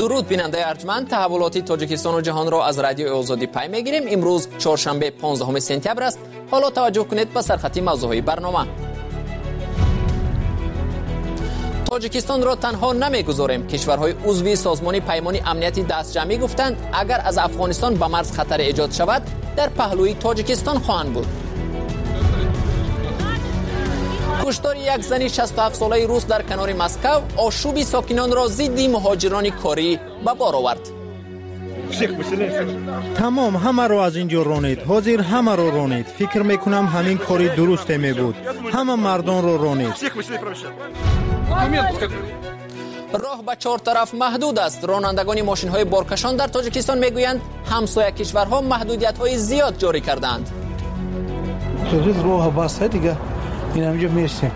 درود بیننده ارجمند، تحولاتی تاجیکستان و جهان را از رادیو آزادی پی میگیریم. امروز چهارشنبه 15 سپتامبر است. حالا توجه کنید به سرخطی موضوعهای برنامه. تاجیکستان را تنها نمیگذاریم. کشورهای عضو سازمان پیمان امنیتی دستجمعی گفتند اگر از افغانستان به مرز خطر ایجاد شود در پهلوی تاجیکستان خواهند بود. کشتار یک زن 67 ساله روس در کنار مسکو آشوب ساکنان را ضد مهاجران کاری به بار آورد. تمام همه رو از اینجا رانید، حاضر همه رو رانید. فکر میکنم همین کاری درسته می بود. همه مردان رو رانید. راه به چهار طرف محدود است. رانندگان ماشین های بارکشان در تاجیکستان میگویند همسایه کشورها محدودیت های زیاد جاری کردند. راه بسته دیگه. این همینجا میرسیم.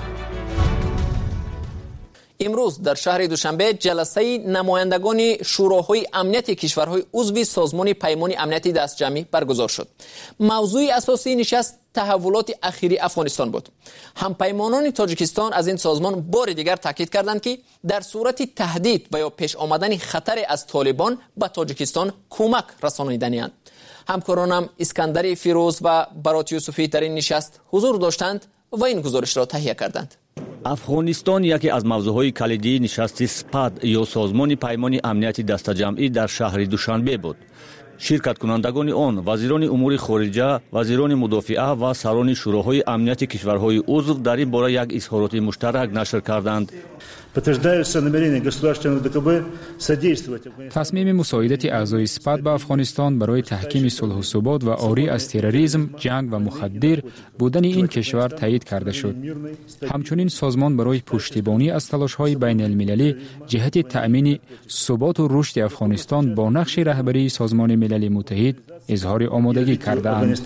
امروز در شهر دوشنبه جلسه نمایندگان شوراهای امنیتی کشورهای عضو سازمان پیمان امنیتی دستجمعی برگزار شد. موضوع اساسی نشست تحولات اخیری افغانستان بود. همپیمانان تاجیکستان از این سازمان بار دیگر تاکید کردند که در صورت تهدید و یا پیش آمدن خطر از طالبان به تاجیکستان کمک رسانیدنی‌اند. همکارانم اسکندر فیروز و برات یوسفی در این نشست حضور داشتند و این گزارش را تهیه کردند. افغانستان یکی از موضوعهای کلیدی نشست سپاد یا سازمان پیمان امنیتی دستجمعی در شهر دوشنبه بود. شرکت کنندگان آن وزیران امور خارجه، وزیران مدافعه و سران شوراهای امنیتی کشورهای عضو در این باره یک اظهارات مشترک نشر کردند. تصمیم مساعدت اعضای سپاد به افغانستان برای تحکیم صلح و ثبات و عاری از تروریسم، جنگ و مخدر بودن این کشور تایید کرده شد. همچنین سازمان برای پشتیبانی از تلاش‌های بین المللی جهت تأمین ثبات و رشد افغانستان با نقش رهبری سازمان ملل متحد اظهار آمادگی کردند.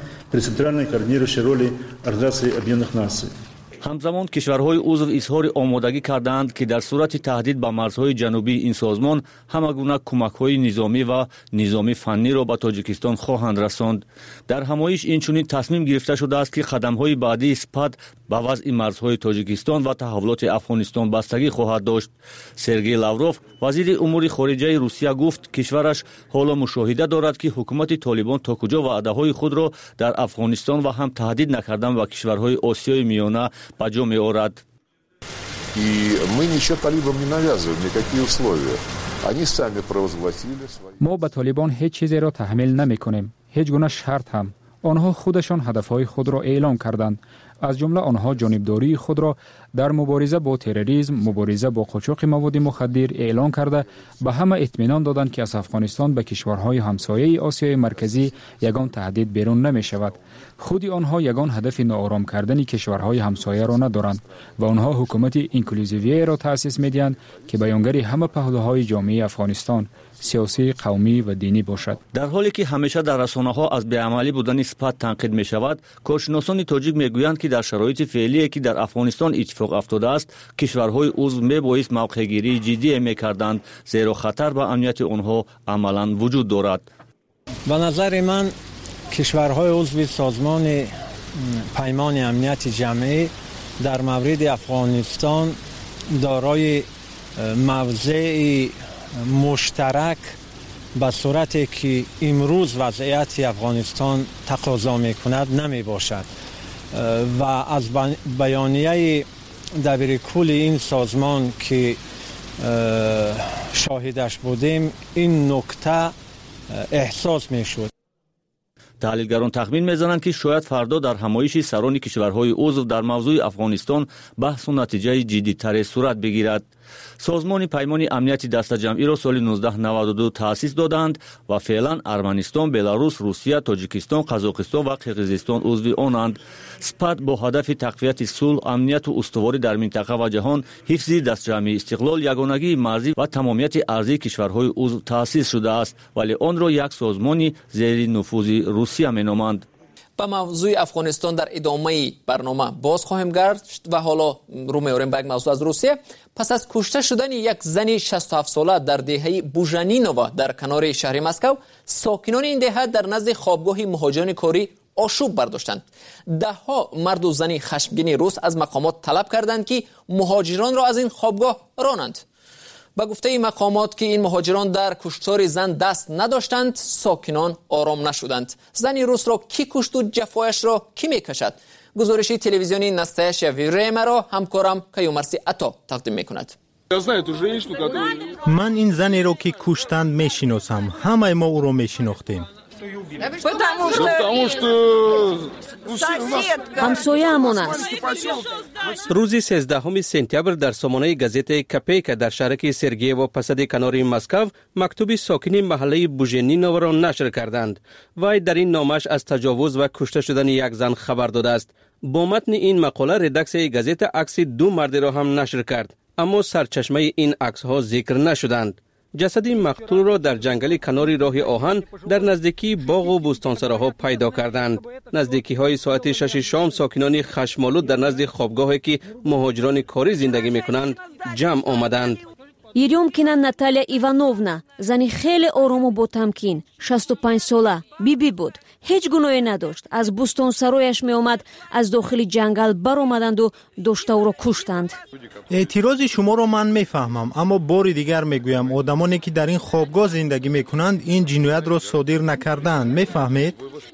همزمان کشورهای عضو اظهار آمادگی کردند که در صورت تهدید به مرزهای جنوبی این سازمان همگونه کمک‌های نظامی و نظامی فنی را به تاجیکستان خواهند رساند. در همایش اینچنین تصمیم گرفته شده است که قدم‌های بعدی سپاد به وضع مرزهای تاجیکستان و تحولات افغانستان بستگی خواهد داشت. سرگئی لاوروف وزیر امور خارجه روسیه گفت کشورش حالا مشاهده دارد که حکومت طالبان تا کجا وعده‌های خود را در افغانستان و هم تهدید نکردن با کشورهای آسیای میانه به جا می‌آورد. ما به طالبان هیچ چیزی را تحمیل نمی‌کنیم، هیچ گونه شرط هم. آنها خودشان هدفهای خود را اعلام کردند. از جمله آنها جانبداری خود را در مبارزه با تروریسم، مبارزه با قاچاق مواد مخدر اعلان کرده به همه اطمینان دادند که از افغانستان به کشورهای همسایه آسیای مرکزی یگان تهدید بیرون نمی شود. خودی آنها یگان هدف ناآرام کردن کشورهای همسایه را ندارند و آنها حکومت اینکلوزیویه را تأسیس می‌دهند که بیانگر همه پهلوهای جامعه افغانستان سیاسی، قومی و دینی باشد. در حالی که همیشه در رسانه‌ها از بی‌عملی بودن سپاد تنقید می‌شود، کارشناسان تاجیک می‌گویند که در شرایط فعلی که در افغانستان اتفاق افتاده است، کشورهای عضو می‌بایست موقع‌گیری جدی می‌کردند، زیرا خطر به امنیت آنها عملاً وجود دارد. به نظر من کشورهای عضو سازمان پیمان امنیتی جمعی در مورد افغانستان دارای موضع مشترک به صورتی که امروز وضعیت افغانستان تقاضا می‌کند نمی باشد و از بیانیه دبیرکل این سازمان که شاهدش بودیم این نکته احساس می‌شد. تحلیلگران تخمین می‌زنند که شاید فردا در همایش سران کشورهای عضو در موضوع افغانستان بحث و نتیجه جدی‌تر صورت بگیرد. سازمان پیمان امنیتی دستجمعی را سال 1992 تأسیس دادند و فعلا ارمنستان، بلاروس، روسیه، تاجیکستان، قزاقستان و قرقیزستان عضو آنند. سپاد با هدف تقویت صلح، امنیت و استواری در منطقه و جهان، حفظ دستجمعی، استقلال، یگانگی مرزی و تمامیت ارضی کشورهای عضو تأسیس شده است، ولی آن را یک سازمان زیر نفوذ روسیه مینامند. به موضوع افغانستان در ادامه برنامه باز خواهیم گشت و حالا رو می‌آوریم به یک موضوع از روسیه. پس از کشته شدن یک زن 67 ساله در دهه بوژانینووا در کنار شهر مسکو، ساکنان این دهه در نزد خوابگاه مهاجران کاری آشوب برداشتند. ده‌ها مرد و زن خشمگین روس از مقامات طلب کردند که مهاجران را از این خوابگاه رانند. با گفته مقامات که این مهاجران در کشتار زن دست نداشتند، ساکنان آرام نشدند. زنی روس را کی کشت و جفایش را کی میکشد؟ گزارشی تلویزیونی نستایشیا ویرما را همکارم کیومرسی عطا تقدیم میکند. من این زنی را که کشتند میشناسم. همه ما او را میشناختیم. همسایه‌مان است. روز 13 سپتامبر در سامانه گازت کپیکا در شهرک سرگیو پاساد کناری مسکو مکتوب ساکنین محله بوژنینو را نشر کردند. وی در این نامش از تجاوز و کشته شدن یک زن خبر داده است. با متن این مقاله رداکسیون گازت عکس دو مرد را هم نشر کرد، اما سرچشمه این عکس ها ذکر نشدند. جسد مقتول را در جنگل کناری راه آهن در نزدیکی باغ و بوستانسراها پیدا کردند. نزدیکی های ساعت 6 شام ساکنان خشمالود در نزد خوابگاهی که مهاجران کاری زندگی میکنند جمع آمدند. Еремкина Наталья Ивановна, зани хеле орому бо тамкин, 65 сола, биби буд. ҳеҷ гуноҳе надошт. Аз бустонсарояш меомад, аз дохили ҷангал баромаданду доштаоро куштанд. اعتراض شما را من میفهمم، اما بار دیگر میگویم آدمانی که در این خوابگاه زندگی میکنند این جنایت را صادر نکردند. میفهمید؟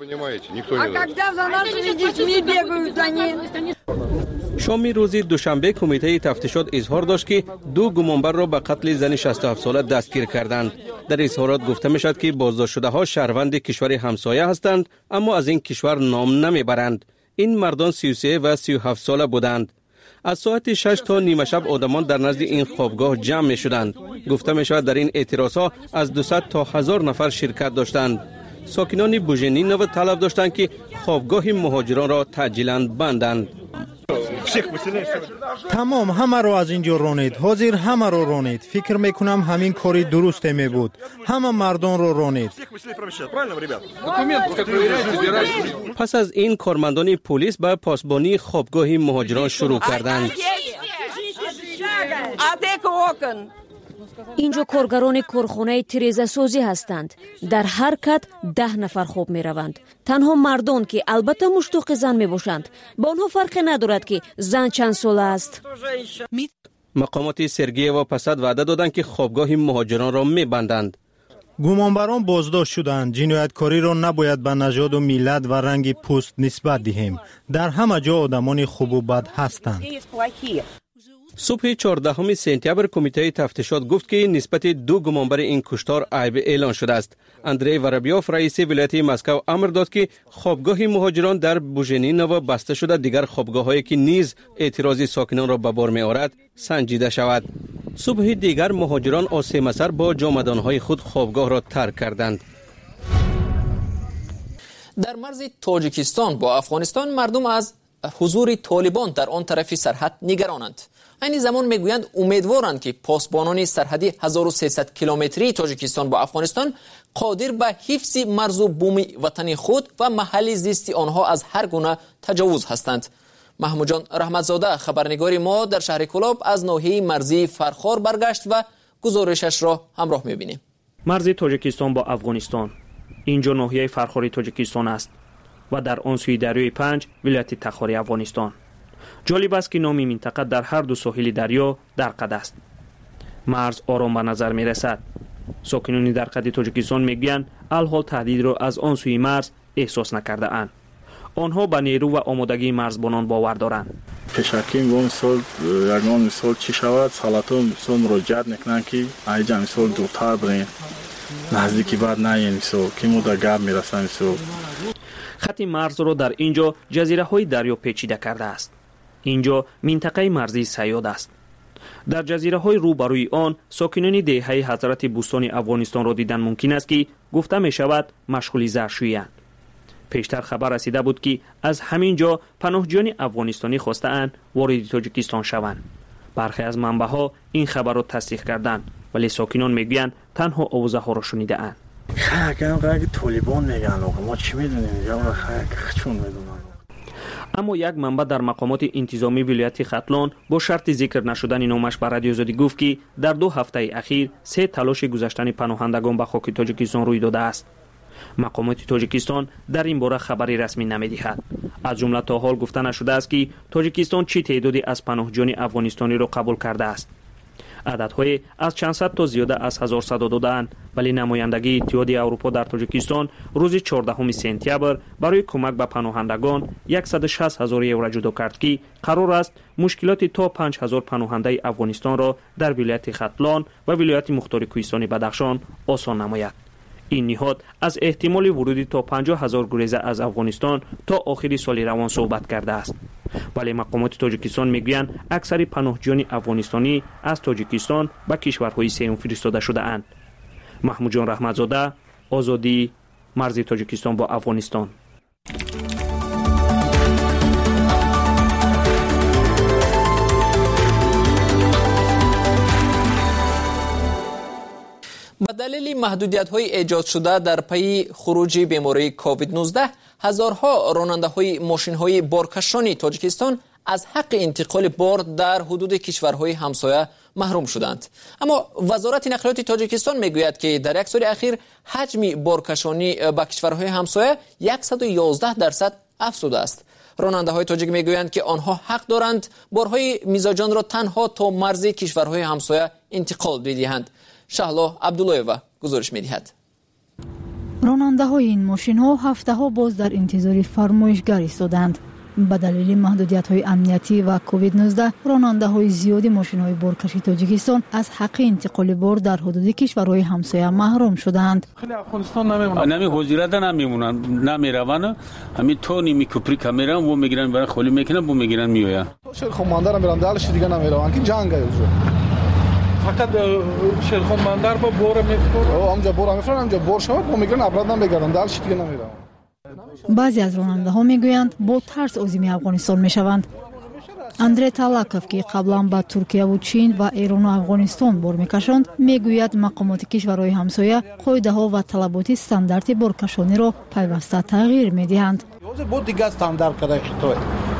شام روز دوشنبه کمیته تفتیشات اظهار داشت که دو گمانبر را به قتل زن 67 ساله دستگیر کردند. در اظهارات گفته می شد که بازداشت شده ها شهروند کشور همسایه هستند، اما از این کشور نام نمیبرند. این مردان 33 و 37 ساله بودند. از ساعت 6 تا نیمه شب آدمان در نزد این خوابگاه جمع می شدند. گفته می شود در این اعتراضات از 200 تا 1000 نفر شرکت داشتند. ساکنان بوژنینو طلب داشتند که خوابگاه مهاجران را تعجیلاً بندند. تمام همه رو از اینجا رانید. حاضر همه رو رانید. فکر میکنم همین کاری درسته می بود. همه مردان رو رانید. پس از این کارمندان پلیس به پاسبانی خوابگاه مهاجران شروع کردند. инҷо коргарони корхонаи тирезасозӣ ҳастанд. дар ҳар кат 10 нафар хоб мераванд. танҳо мардон ки албатта муштуқи зан мебошанд. ба онҳо фарқе надорад ки зан чанд сола аст. مقامات سرگیو پاساد وعده دادند که خوابگاه مهاجران را میبندند. گمانبران بازداشت شدند. جنایتکاری را نباید به نژاد و ملت و رنگ پوست نسبت دهیم. در همه جا آدمان خوب و بد هستند. صبح 14 سپتامبر کمیته تفتیشات گفت که نسبت دو گمانبر این کشتار عیب اعلان شده است. اندری ورابیوف رئیس ولایت مسکو امر داد که خوابگاه مهاجران در بوژنینو بسته شده، دیگر خوابگاه‌هایی که نیز اعتراض ساکنان را به بار می‌آورد سنجیده شود. صبح دیگر مهاجران آسیمه سر با جامدان‌های خود خوابگاه را ترک کردند. در مرز تاجیکستان با افغانستان مردم از حضور طالبان در آن طرف سرحد نگرانند. این زمان میگویند امیدوارند که پاسبانان سرحدی 1300 کیلومتری تاجیکستان با افغانستان قادر به حفظ مرز و بوم وطن خود و محل زیست آنها از هر گونه تجاوز هستند. محمود جان رحمتزاده خبرنگار ما در شهر کلاب از ناحیه مرزی فرخار برگشت و گزارشش را همراه میبینیم. مرز تاجیکستان با افغانستان، اینجا ناحیه فرخاری تاجیکستان است و در آن سوی دریای 5 ولایت تخاری افغانستان. جالب است که نام منطقه در هر دو ساحل دریا در قد است. مرز آرام به نظر می رسد. ساکنان در قد تاجیکستان میگویند الحال تهدید را از آن سوی مرز احساس نکرده اند. آنها به نیرو و آمادگی مرزبانان باور دارند. پیشکی گون سال یگان سال چی شود سالاتون سال مراجعت میکنند که اینجا سال دورتر برین نزدیکی بعد نه سال که مدت گپ میرسن سال. خط مرز را در اینجا جزیره های دریا پیچیده کرده است. اینجا منطقه مرزی سیاد است. در جزیره های روبروی آن ساکنان دهه حضرت بوستان افغانستان را دیدن ممکن است که گفته می شود مشغول زرشویی اند. پیشتر خبر رسیده بود که از همین جا پناهجویان افغانستانی خواسته اند وارد تاجیکستان شوند. برخی از منبع ها این خبر را تصدیق کردند، ولی ساکنان میگویند تنها آوازه ها را شنیده اند. خیلی طالبان میگن ما چی میدونیم یا خیلی چون میدونن. اما یک منبع در مقامات انتظامی ولایت ختلان با شرط ذکر نشدن نامش به رادیو آزادی گفت که در 2 هفته اخیر 3 تلاش گذشتن پناهندگان به خاک تاجیکستان روی داده است. مقامات تاجیکستان در این باره خبری رسمی نمی‌دهد. از جمله تا حال گفته نشده است که تاجیکستان چه تعدادی از پناهجویان افغانستانی را قبول کرده است. عددهای از چند صد تا زیاده از 1000 صدا دادند، ولی نمایندگی اتحادیه اروپا در تاجیکستان روز 14 سپتامبر برای کمک به پناهندگان 160,000 یورو جدا کرد که قرار است مشکلات تا 5000 پناهنده افغانستان را در ولایت ختلان و ولایت مختار کوهستان بدخشان آسان نماید. این نهاد از احتمال ورود تا 50,000 گریزه از افغانستان تا آخر سال روان صحبت کرده است. ولی مقامات تاجیکستان میگویند اکثر پناهجویان افغانستانی از تاجیکستان به کشورهای سوم فرستاده شده اند. محمود جان رحمتزاده، آزادی، مرز تاجیکستان با افغانستان. به دلیل محدودیت‌های ایجاد شده در پی خروج بیماری کووید 19 هزارها راننده‌های ماشین‌های بارکشانی تاجیکستان از حق انتقال بار در حدود کشورهای همسایه محروم شدند. اما وزارت نقلیات تاجیکستان میگوید که در یک سال اخیر حجم بارکشانی به کشورهای همسایه 111% افزوده است. راننده‌های تاجیک میگویند که آنها حق دارند بارهای میزاجان را تنها تا مرز کشورهای همسایه انتقال بدهند. شهلا عبداللهیوه گزارش می‌دهد. راننده‌های این ماشین‌ها هفته‌ها باز در انتظار فرمایشگر ایستادند. به دلیل محدودیت‌های امنیتی و کووید 19 راننده‌های زیادی ماشین‌های بارکشی تاجیکستان از حق انتقال بار در حدود کشورهای همسایه محروم شدند. خیلی افغانستان نمی حضورت نمیمونن، نمیرون، همین تو نیمی کوپری کامیرا و میگیرن برای خالی میکنن، بو میگیرن میآیند. شیرخان ماندار میرن دالش دیگه نمیرون که جنگه اونجا. فقط شیرخان ماندار با بار میفرن. اونجا بار میفرن، اونجا بار شود بو میگیرن ابراد نمیگردن، دالش دیگه نمیرون. بعضی از راننده‌ها میگویند با ترس عازم افغانستان میشوند. اندری تالاکوف که قبلا با ترکیه و چین و ایران و افغانستان بار میکشند میگوید مقامات کشورهای همسایه قاعده‌ها و طلبات استاندارد بارکشانی را پیوسته تغییر میدهند. بود دیگه استاندارد کرده خطوه.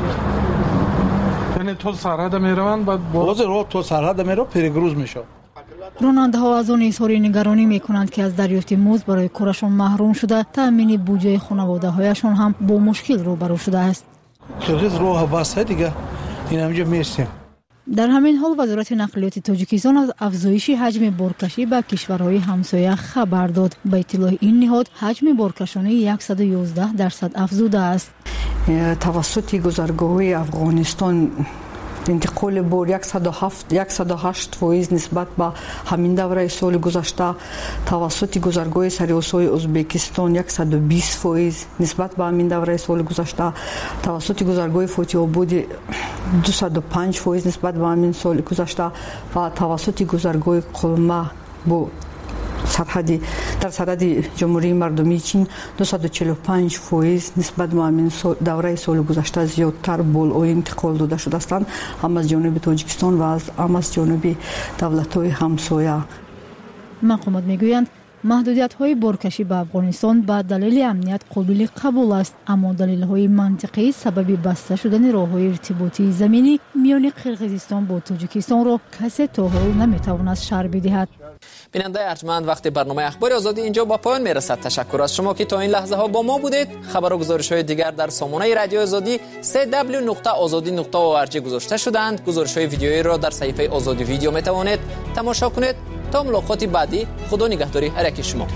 یعنی تو سرحد میروند بعد باز رو تو سرحد میرو پیگروز میشه. راننده‌ها از آن اظهار نگرانی میکنند که از دریافت مزد برای کارشان محروم شده، تامین بودجه خانواده‌هایشان هم با مشکل روبرو شده است. خیلی راه واسه دیگه این همینجا میرسیم. در همین حال وزارت نقلیات تاجیکستان از افزایش حجم بارکشی به کشورهای همسایه خبر داد. به اطلاع این نهاد حجم بارکشانی 111% افزوده است. توسط گذرگاه‌های افغانستان انتقال بار 108% نسبت به همین دوره سال گذشته، توسط گذرگاه سریاسای ازبکستان 120% نسبت به همین دوره سال گذشته، توسط گذرگاه فوتی آباد 205% نسبت به همین سال گذشته و توسط گذرگاه قلمه با در سرحد جمهوری مردمی چین 245% نسبت به همین دوره سال گذشته زیادتر بال انتقال داده شده است، هم از جانب تاجیکستان و هم از جانب دولت‌های همسایه. مقامات میگویند محدودیت‌های بارکشی به افغانستان به دلیل امنیت قابل قبول است، اما دلیل‌های منطقی سبب بسته شدن راه‌های ارتباطی زمینی میان قرقیزستان با تاجیکستان را کسی تا حال نمی‌تواند شرح بدهد. بیننده ارجمند، وقتی برنامه اخبار آزادی اینجا با پایان میرسد. تشکر از شما که تا این لحظه ها با ما بودید. خبر و گزارش‌های دیگر در سامانه رادیو آزادی www.azadi.org گذاشته شدند. گزارش‌های ویدیویی را در صفحه آزادی ویدیو میتوانید تماشا کنید. تا ملاقات بعدی، خدا نگهداری هر یک شما.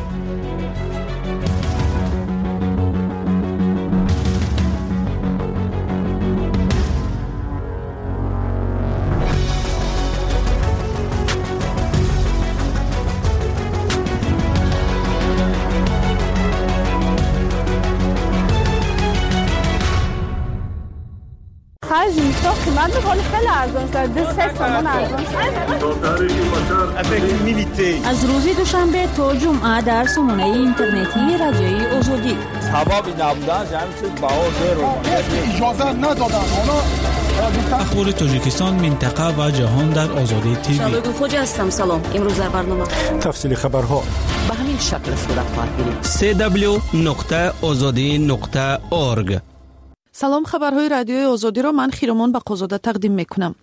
زیستا قیمت میکنه خیلی ارزان شد. 3 تومان ارزان شد. از روز دوشنبه تا جمعه در سامانه اینترنتی رادیوی آزادی. سبب نبودن جمع شد باور رو اجازه ندادن. اخبار تاجیکستان، منطقه و جهان در آزادی تیوی. شبگو خوجه هستم. سلام. امروز در برنامه تفصیل خبرها به همین شکل صورت خواهد گرفت. www.azadi.org. سلام، خبرهای رادیوی آزادی را من خیرمان بقازاده تقدیم میکنم.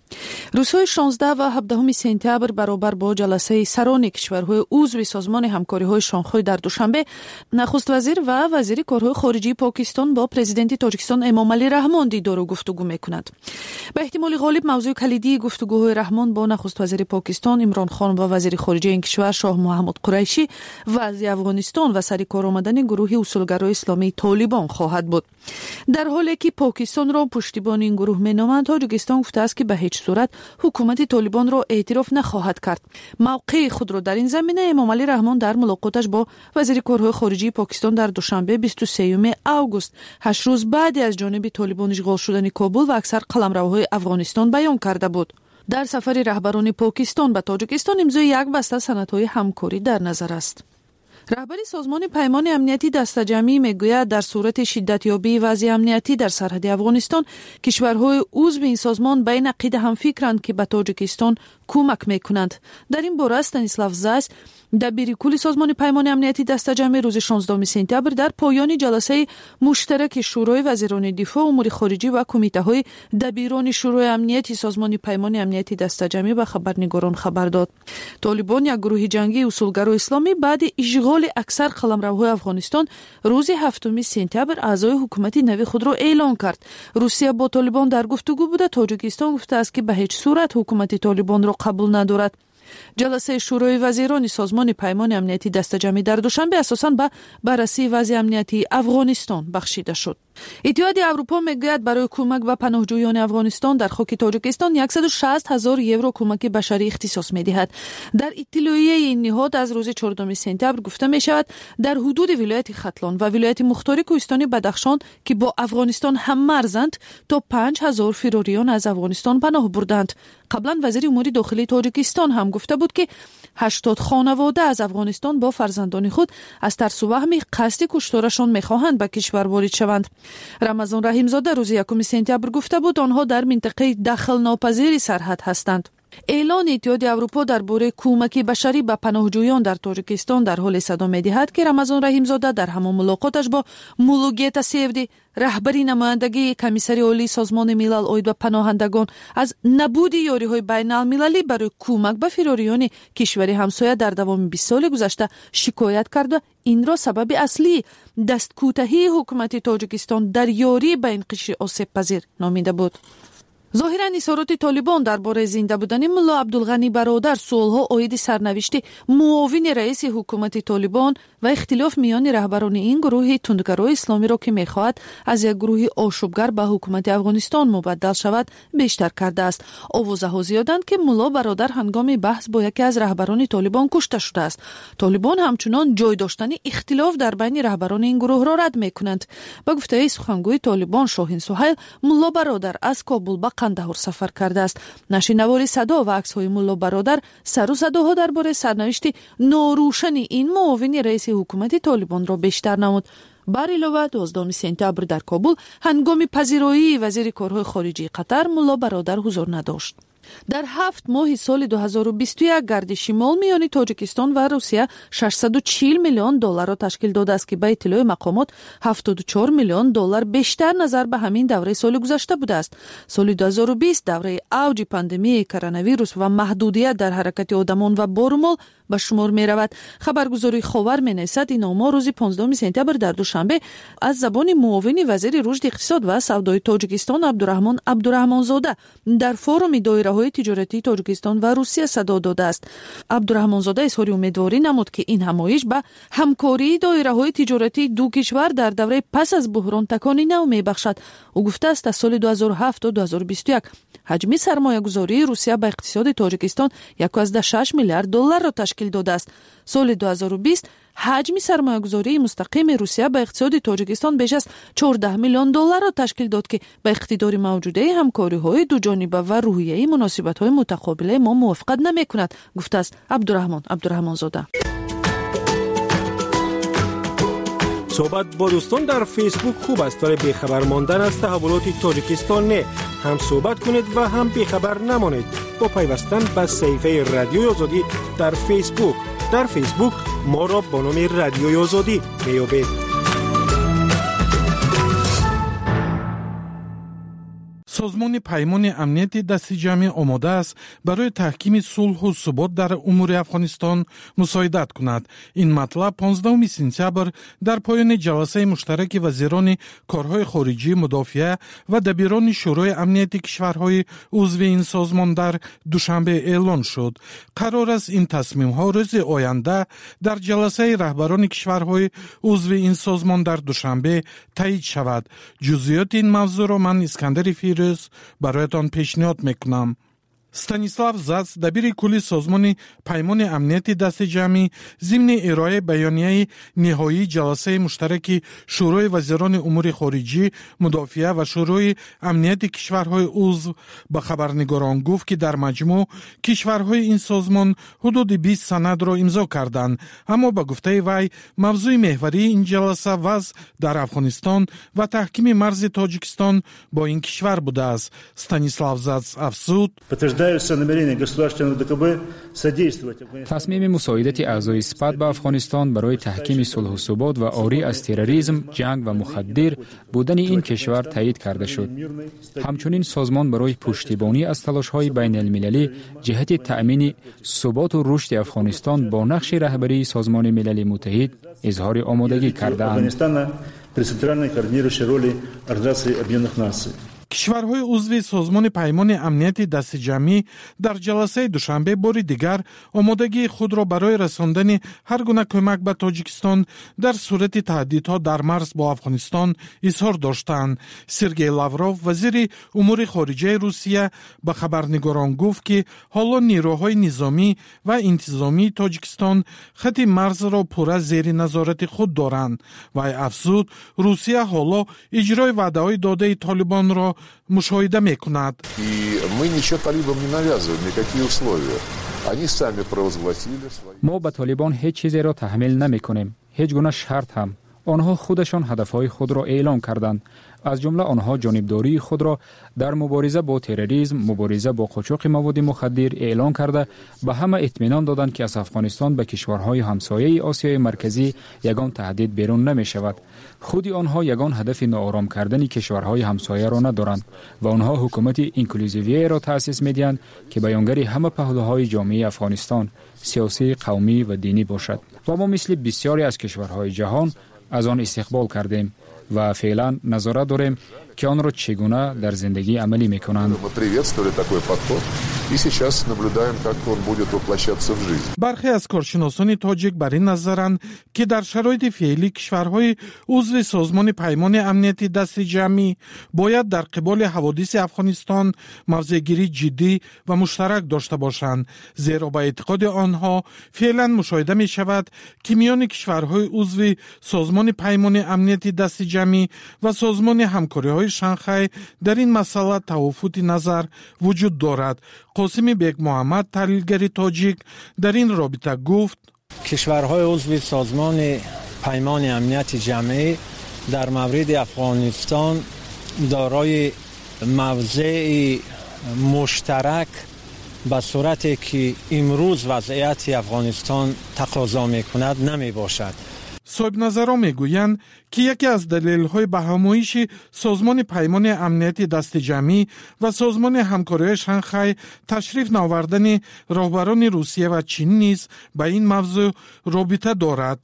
روزهای 16 و 17 سپتامبر برابر با جلسه سران کشورهای عضو سازمان همکاری‌های شانگهای در دوشنبه، نخست وزیر و وزیر کارهای خارجی پاکستان با پرزیدنت تاجیکستان امامعلی رحمان دیدار و گفتگو می‌کنند. به احتمال غالب موضوع کلیدی گفتگوهای رحمان با نخست وزیر پاکستان عمران خان و وزیر خارجه این کشور شاه محمد قریشی وضع افغانستان و سر کار آمدن گروه اصولگرای اسلامی طالبان خواهد بود. در حالی که پاکستان را پشتیبان این گروه می‌نامند، تاجیکستان گفته است که به هیچ صورت حکومت طالبان را اعتراف نخواهد کرد. موقع خود را در این زمینه امامعلی رحمان در ملاقاتش با وزیر کارهای خارجی پاکستان در دوشنبه 23 اوگوست 8 روز بعد از جانب طالبان اشغال شدن کابل و اکثر قلمروهای افغانستان بیان کرده بود. در سفر رهبران پاکستان به تاجیکستان امضای یک بسته سندهای همکاری در نظر است. رهبری سازمان پیمان امنیتی دسته‌جمعی میگوید در صورت شدتیابی وضع امنیتی در سرحد افغانستان، کشورهای عضو این سازمان بین عقیده هم فکرند که به تاجیکستان کمک میکنند. در این باره استانیسلاو زایس، دبیر کل سازمان پیمان امنیتی دسته‌جمعی، روز 16 سپتامبر در پایان جلسه مشترک شورای وزیران دفاع، امور خارجه و کمیته‌های دبیران شورای امنیتی سازمان پیمان امنیتی دسته‌جمعی به خبرنگاران خبر داد. طالبان، یک گروه جنگی اصولگرا اسلامی، بعد اشغال اکثر قلمروهای افغانستان روز 7 سپتامبر اعضای حکومت نوی خود را اعلام کرد. روسیه با طالبان در گفتگو بوده. تاجیکستان گفته است که به هیچ صورت حکومت طالبان را قبول ندارد. جلسه شورای وزیران سازمان پیمان امنیتی دسته‌جمعی در دوشنبه اساساً به بررسی وضع امنیتی افغانستان بخشیده شد. اتحادیه اروپا میگوید برای کمک به پناهجویان افغانستان در خاک تاجیکستان 160,000 یورو کمک بشری اختصاص می‌دهد. در اطلاعیه این نهاد از روز 14 سپتامبر گفته می‌شود در حدود ولایت ختلان و ولایت مختار کوهستانی بدخشان که با افغانستان هم مرزند تا 5,000 فراریان از افغانستان پناه بردند. قبلا وزیر امور داخلی تاجیکستان هم گفته بود که 80 خانواده از افغانستان با فرزندان خود از ترس و وهم قصد کشتارشان می‌خواهند به کشور وارد شوند. رمضان رحیمزاده روز 1 سپتامبر گفته بود آنها در منطقه دخل ناپذیر سرحد هستند. اعلان اتحادیه اروپا درباره کمک بشری به پناهجویان در تاجیکستان در حال صدا می‌دهد که رمضان رحیمزاده در همان ملاقاتش با مولوگیتا سیفدی، رهبری نمایندگی کمیسری عالی سازمان ملل اوید به پناهندگان، از نبود یاری‌های بین‌المللی برای کمک به فراریان کشور همسایه در دوام 20 سال گذشته شکایت کرد و این را سبب اصلی دستکوتاهی حکومت تاجیکستان در یاری به این قشر آسیب پذیر نامیده بود. ظاهراً اظهارات طالبان درباره زنده بودن ملا عبدالغنی برادر سوالها عاید سرنوشت معاون رئیس حکومت طالبان و اختلاف میان رهبران این گروه تندگرای اسلامی را که می‌خواهد از یک گروه آشوبگر به حکومت افغانستان مبدل شود بیشتر کرده است. آوازها زیادند که ملا برادر هنگام بحث با یکی از رهبران طالبان کشته شده است. طالبان همچنان جای داشتن اختلاف در بین رهبران این گروه را رد می‌کنند. به گفته سخنگوی طالبان شاهین سهیل، ملا برادر از کابل به قندهار سفر کرده است. نشینواری صدا و عکس‌های ملا برادر سر و صداها درباره سرنوشت ناروشن این معاون رئیس حکومت طالبان را بیشتر نمود. بر علاوه 12 سپتامبر در کابل هنگام پذیرایی وزیر کارهای خارجی قطر ملا برادر حضور نداشت. در 7 ماه سال 2021 گرد شمال میان تاجیکستان و روسیه 640 میلیون دلار را تشکیل داده است که به اطلاع مقامات 74 میلیون دلار بیشتر نظر به همین دوره سال گذشته بوده است. سال 2020 دوره اوج پاندمی کرونا ویروس و محدودیت در حرکت آدمان و بارمال به شمار می رود. خبرگزاری خاور می نویسد این آمار روز 15 سپتامبر در دوشنبه از زبان معاون وزیر رشد اقتصاد و سودای تاجیکستان عبدالرحمان زاده در فورم دایره‌های تجارتی تاجیکستان و روسیه صدا داده است. عبدالرحمان زاده اظهار امیدواری نمود که این همایش به همکاری دایره‌های تجارتی دو کشور در دوره پس از بحران تکانی نو می بخشد. او گفته است از سال 2007 تا 2021 حجم سرمایه‌گذاری روسیه به اقتصاد تاجیکستان 1.6 میلیارد دلار را تشکیل داده است. سال 2020 حجم سرمایه‌گذاری مستقیم روسیه به اقتصاد تاجیکستان بیش از 14 میلیون دلار را تشکیل داد که با اقتدار موجوده همکاری‌های دو جانبه و روحیه مناسبت‌های متقابل ما موافقت نمی‌کند، گفته است عبدالرحمان زاده. صحبت با دوستان در فیسبوک خوب است ولی بیخبر ماندن از تحولات تاجیکستان نه. هم صحبت کنید و هم بیخبر نمانید با پیوستن به صفحه رادیوی آزادی در فیسبوک. در فیسبوک ما را با نام رادیوی آزادی میابید. سازمان پیمان امنیتی دست جمعی آماده است برای تحکیم صلح و ثبات در امور افغانستان مساعدت کند. این مطلب 15 سپتامبر در پایان جلسه مشترک وزیران کارهای خارجی، مدافعه و دبیران شورای امنیت کشورهای عضو این سازمان در دوشنبه اعلان شد. قرار است این تصمیم ها روز آینده در جلسه رهبران کشورهای عضو این سازمان در دوشنبه تایید شود. جزئیات این موضوع را من اسکندر فیروز برایتان پیشنهاد میکنم. ستانیسلاو زاц دبیر کلی سازمان پیمان امنیتی دست جمعی ضمن ارائه بیانیه نهایی جلسه مشترک شورای وزیران امور خارجی، مدافعه و شورای امنیت کشورهای عضو به خبرنگاران گفت که در مجموع کشورهای این سازمان حدود 20 سند را امضا کردند، اما به گفته وی موضوع محوری این جلسه وضع در افغانستان و تحکیم مرز تاجیکستان با این کشور بوده است. ستانیسلاو زاц افزود: تصمیم مساعدت اعضای سپاه به افغانستان برای تحکیم صلح و ثبات و عاری از تروریسم، جنگ و مخدر بودن این کشور تایید کرده شد. همچنین سازمان برای پشتیبانی از تلاش‌های بین المللی جهت تأمین ثبات و رشد افغانستان با نقش رهبری سازمان ملل متحد اظهار آمادگی کرده‌اند. کشورهای عضو سازمان پیمان امنیتی دست جمعی در جلسه دوشنبه بار دیگر آمادگی خود را برای رساندن هر گونه کمک به تاجیکستان در صورت تهدیدها در مرز با افغانستان اظهار داشتند. سرگئی لاوروف وزیر امور خارجه روسیه به خبرنگاران گفت که حالا نیروهای نظامی و انتظامی تاجیکستان خط مرز را پوره زیر نظارت خود دارند و افزود روسیه حالا اجرای وعده‌های داده طالبان را مشاهده میکند. ما به طالبان هیچ چیزی را تحمیل نمیکنیم، هیچ گونه شرط هم. آنها خودشان هدفهای خود را اعلام کردند. از جمله آنها جانبداری خود را در مبارزه با تروریسم، مبارزه با قاچاق مواد مخدر اعلان کرده به همه اطمینان دادند که از افغانستان به کشورهای همسایه آسیای مرکزی یگان تهدید بیرون نمی شود. خودی آنها یگان هدف ناآرام کردن کشورهای همسایه را ندارند و آنها حکومت اینکلوزیویه را تأسیس می‌دهند که بیانگر همه پهلوهای جامعه افغانستان، سیاسی، قومی و دینی باشد. و ما مثل بسیاری از کشورهای جهان از آن استقبال کردیم و فعلا نظارت داریم که آن را چگونه در زندگی عملی میکنند. برخی از کارشناسان تاجیک بر این نظرند که در شرایط فعلی کشورهای عضو سازمان پیمان امنیتی دست جمعی باید در قبال حوادث افغانستان موضع‌گیری جدی و مشترک داشته باشند، زیرا به اعتقاد آنها فعلا مشاهده می شود که میان کشورهای عضو سازمان پیمان امنیتی دست جمعی و سازمان همکاری‌های شانگهای در این مسئله توافق نظر وجود دارد. قاسم بیگ محمد تحلیلگر تاجیک در این رابطه گفت: کشورهای عضو سازمان پیمان امنیت جمعی در مورد افغانستان دارای موضع مشترک به صورتی که امروز وضعیت افغانستان تقاضا می‌کند نمی باشد. صاحب نظران میگویند که یکی از دلایل به همایش سازمان پیمان امنیتی دست جمعی و سازمان همکاری شانگهای تشریف نآوردن رهبران روسیه و چین نیز به این موضوع رابطه دارد.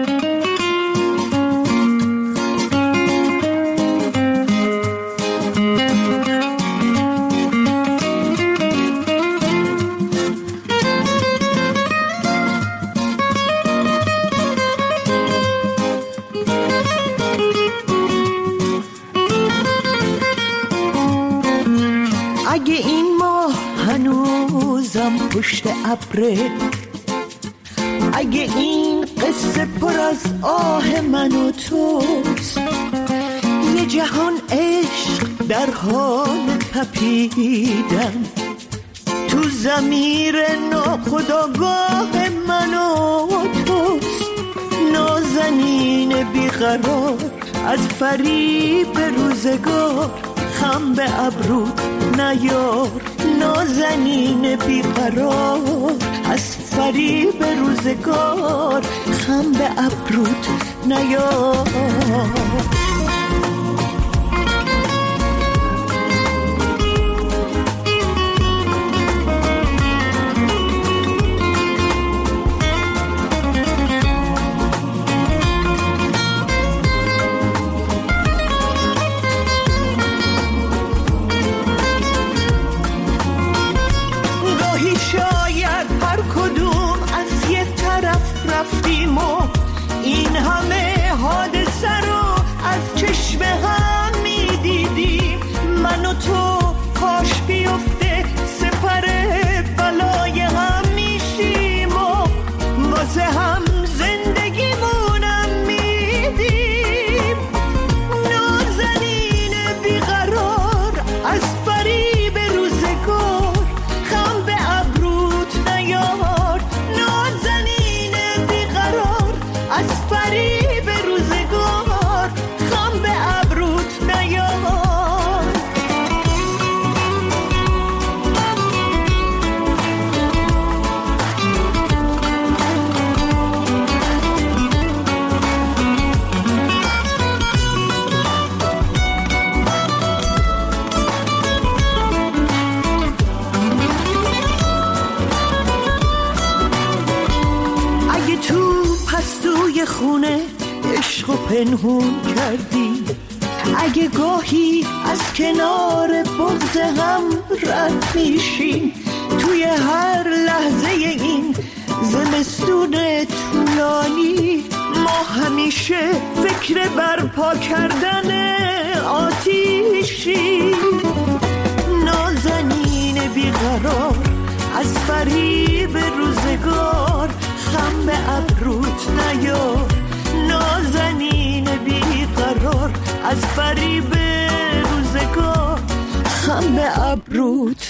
اگه این ماه هنوزم پشت ابره، اگه این قصه پر از آه من و توست، یه جهان عشق در حال تپیدن تو ضمیر ناخودآگاه من و توست. نازنین بیقرار از فریب روزگار، خم به ابروت نیار. نازنین بیقرار از فریب روزگار، خم به ابروت نیار. میشدیم و این همه حادثه رو از چشم هم میدیدیم. من و تو کاش بیفته سپر بلای هم میشیم و واسه هم زندگیمونم میدیم. نازنین بیقرار از فریب روزگار خم به ابروت نیار. نازنین بیقرار از فریب روزگار خم به ابروت نیار. اگه تو پستوی خونه عشق و پنهون کردی، اگه گاهی از کنار بغض هم رد میشیم، توی هر لحظه این زمستون طولانی ما همیشه فکر برپا کردن آتیشیم. نازنین بیقرار از فریب روزگار خم به ابروت نیار. نازنین بیقرار از فریب روزگار خم به ابروت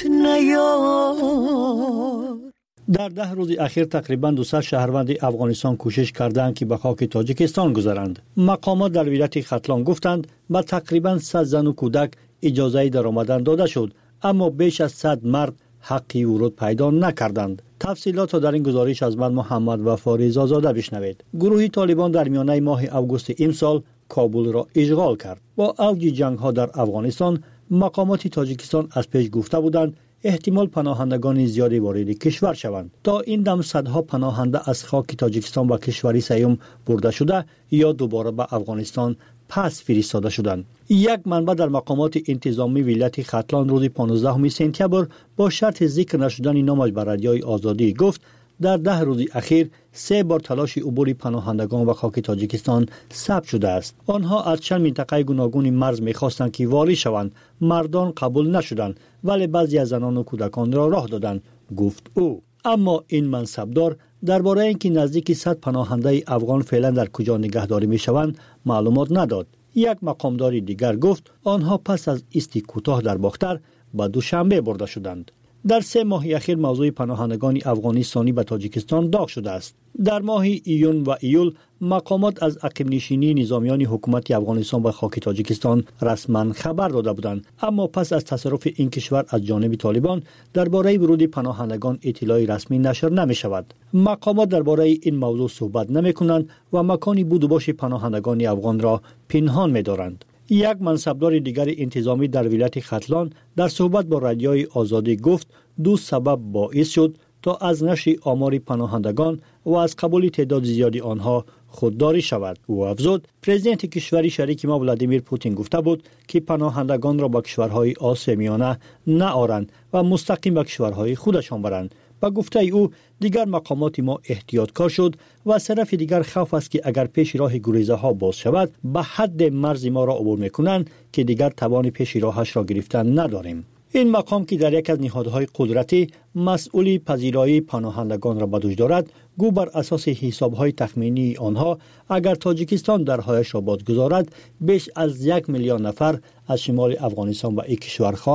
نیار. در 10 روز اخیر تقریباً 200 شهروند افغانستان کوشش کردند که به خاک تاجیکستان گذرند. مقامات در ولایت ختلان گفتند به تقریباً 100 زن و کودک اجازه درآمدن داده شد، اما بیش از 100 مرد حقی ورود پیدا نکردند. تفصیلات را در این گزارش از من محمد وفا رضازاده بشنوید. گروه طالبان در میانه ماه اوگوست امسال کابل را اشغال کرد. با اوج جنگ ها در افغانستان، مقامات تاجیکستان از پیش گفته بودند احتمال پناهندگان زیادی وارد کشور شوند. تا این دم صدها پناهنده از خاک تاجیکستان به کشوری سیوم برده شده یا دوباره به افغانستان پس فرستاده شدند. یک منبع در مقامات انتظامی ولایت ختلان روز 15 سپتامبر با شرط ذکر نشدن نامش به رادیوی آزادی گفت در 10 روز اخیر 3 بار تلاش عبور پناهندگان به خاک تاجیکستان ثبت شده است. آنها از چند منطقه گوناگون مرز می‌خواستند که وارد شوند. مردان قبول نشدند ولی بعضی از زنان و کودکان را راه دادند، گفت او. اما این منصبدار درباره اینکه نزدیک 100 پناهنده افغان فعلا در کجا نگهداری می‌شوند معلومات نداد. یک مقامدار دیگر گفت آنها پس از ایستی کوتاه در باختر به دوشنبه برده شدند. در 3 ماه اخیر موضوع پناهندگان افغانستانی به تاجیکستان داغ شده است. در ماه ایون و ایول مقامات از عقب نشینی نظامیان حکومت افغانستان به خاک تاجیکستان رسما خبر داده بودند، اما پس از تصرف این کشور از جانب طالبان درباره ورود پناهندگان اطلاعی رسمی نشر نمی شود. مقامات درباره این موضوع صحبت نمی کنند و مکانی بود و باش پناهندگان افغان را پنهان می دارند. یک منصبدار دیگر انتظامی در ولایت ختلان در صحبت با رادیوی آزادی گفت 2 سبب باعث شد تا از نشر آمار پناهندگان و از قبول تعداد زیادی آنها خودداری شود. او افزود پرزیدنت کشور شریک ما ولادیمیر پوتین گفته بود که پناهندگان را به کشورهای آسیا میانه نآورند و مستقیم به کشورهای خودشان برند. با گفته او دیگر مقامات ما احتیاطکار شد و از طرف دیگر خوف است که اگر پیش راه گریزه ها باز شود به حد مرز ما را عبور میکنند که دیگر توان پیش راهش را گرفتن نداریم. این مقام که در یک از نهادهای قدرتی مسئولی پذیرایی پناهندگان را به دوش دارد، گو بر اساس حسابهای تخمینی آنها اگر تاجیکستان درهایش را بازگذارد بیش از 1 میلیون نفر از شمال افغانستان و این کشور